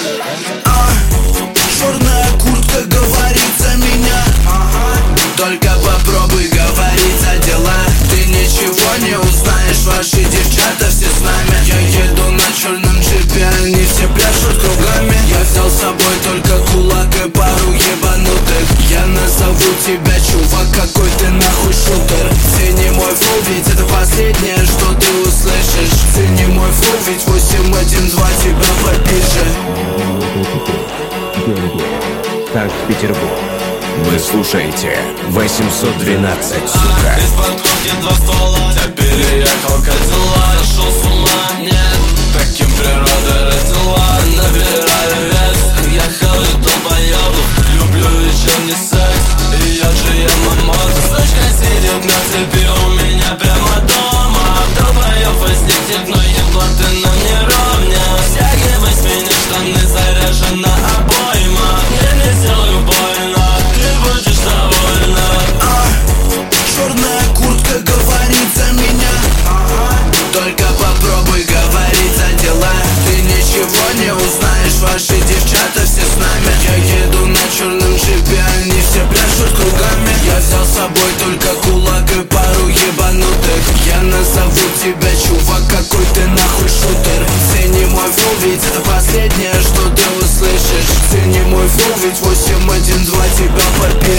Черная куртка говорит за меня. Только попробуй говорить за дела. Ты ничего не узнаешь, ваши девчата все с нами. Я еду на черном джипе, они все пляшут кругами. Я взял с собой только кулак и пару ебанутых. Я назову тебя, чувак, какой ты нахуй шутер. Цени мой флоу, ведь это последнее, что ты услышишь. Цени мой флоу, ведь 812 тебя попиже. Так, Петербург. Вы слушаете 812, сука. Из-под куртки 2 ствола, я переехал Кадилла. Нашел с ума, нет, таким природа родила. Набираю вес, я хавлю долбоёбов. Люблю вечерний секс, и я же мамоза. Сучка сидит на цепи у меня прямо дома. Долбоёб возникнет, но ебла ты нам не ровня. Стягивай с меня штаны, заряжена обойма. Я не сделаю больно, ты будешь довольна. Черная куртка говорит за меня. Только попробуй говорить за дела. Ты ничего не узнаешь, ваши девчата все с нами. Я еду на черном джипе, они все пляшут кругами. Я взял с собой только кулак и пару ебанутых. Я назову тебя, чувак, какой ты нахуй шутер. Цени мой флоу, ведь это последнее, что ты услышишь. Цени мой флоу, ведь 812 тебя попил.